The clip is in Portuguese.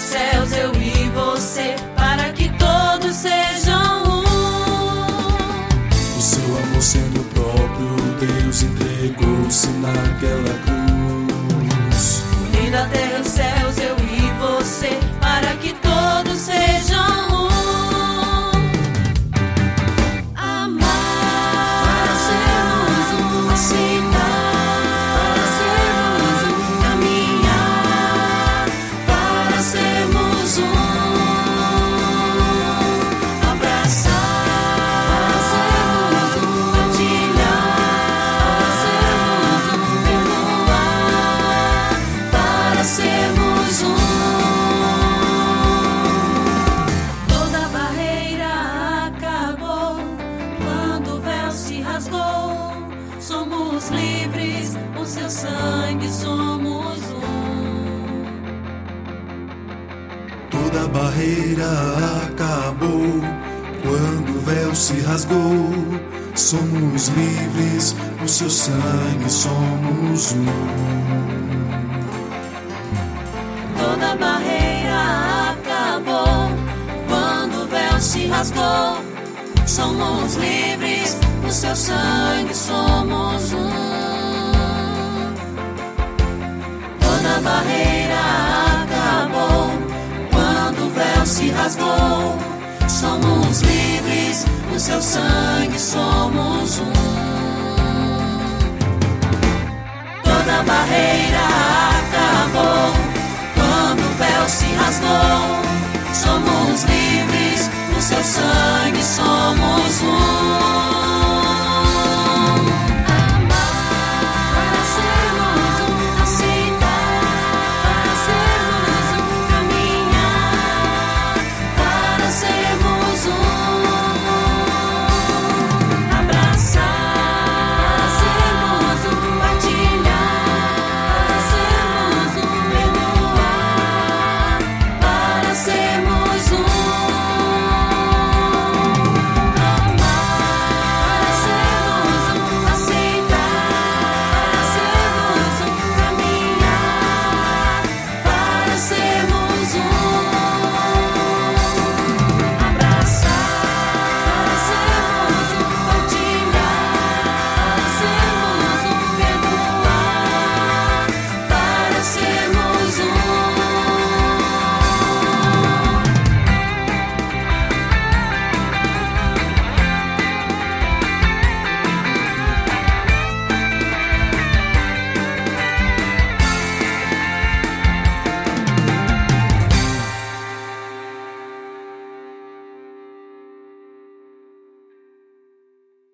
céus, eu e você, para que todos sejam um. O seu amor sendo o próprio Deus entregou-se naquela cruz. Unindo a terra e os céus, eu e você, para que todos sejam um. Amar para sermos um, aceitar para sermos um, caminhar para sermos um, abraçar para sermos um, partilhar para sermos um, perdoar para sermos um. Toda barreira acabou quando o véu se rasgou. Somos livres, o seu sangue somos um. Toda barreira acabou quando o véu se rasgou. Somos livres, o seu sangue somos um. Toda barreira acabou quando o véu se rasgou. Somos livres, o seu sangue somos um. Toda barreira acabou quando o véu se rasgou. Somos livres, o seu sangue somos um. Toda barreira acabou quando o véu se rasgou. Somos livres, o seu sangue somos um.